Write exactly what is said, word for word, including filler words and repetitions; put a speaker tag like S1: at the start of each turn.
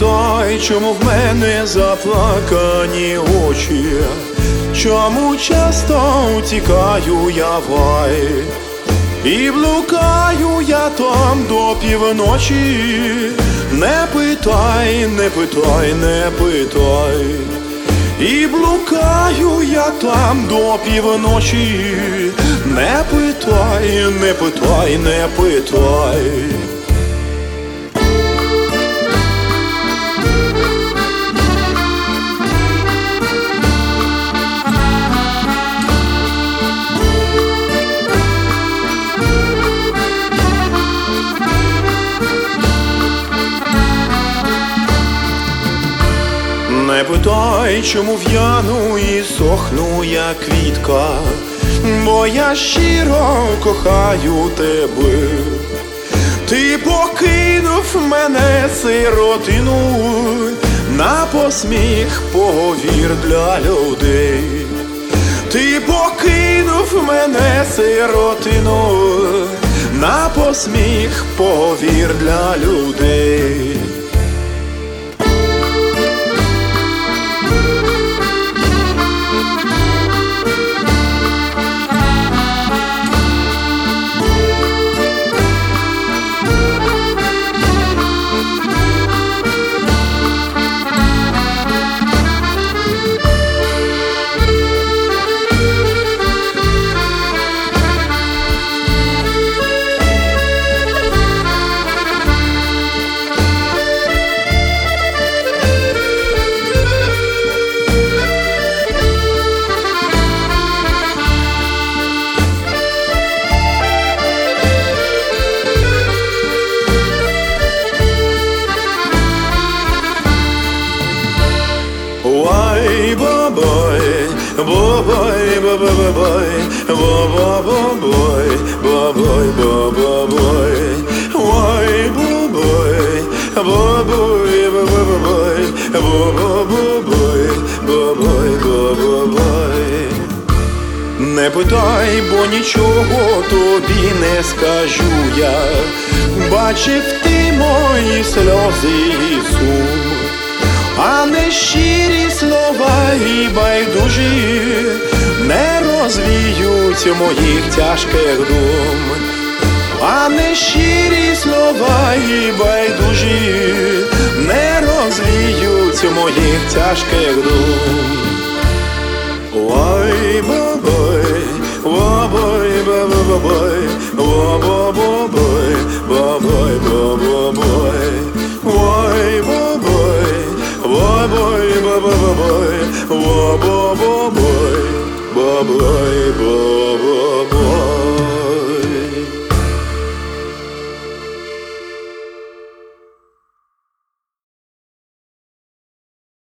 S1: питай, чому в мене заплакані очі, чому часто утікаю я в рай, і блукаю я там до півночі. Не питай, не питай, не питай, і блукаю я там до півночі. Не питай, не питай, не питай. Не питай, чому в'яну і сохну я квітка, бо я щиро кохаю тебе. Ти покинув мене, сиротину, на посміх поговір для людей. Ти покинув мене, сиротину, на посміх поговір для людей. Ой, бабой, бабой, бабой, бабой, бабой, бабой, ой, бабой, бабой, бабой, бабой, бабой, бабой. Не питай, бо нічого тобі не скажу я. Бачив ти мої сльози і сум, а не щирі слова і байдужі не розвіють моїх тяжких дум. А не щирі слова і байдужі не розвіють моїх тяжких дум. Ой, бабой, бабой, бабой, бабой, бабой, бабой, ой, бабой, бабой, бабой, бабой, бабой, бабой, бабой.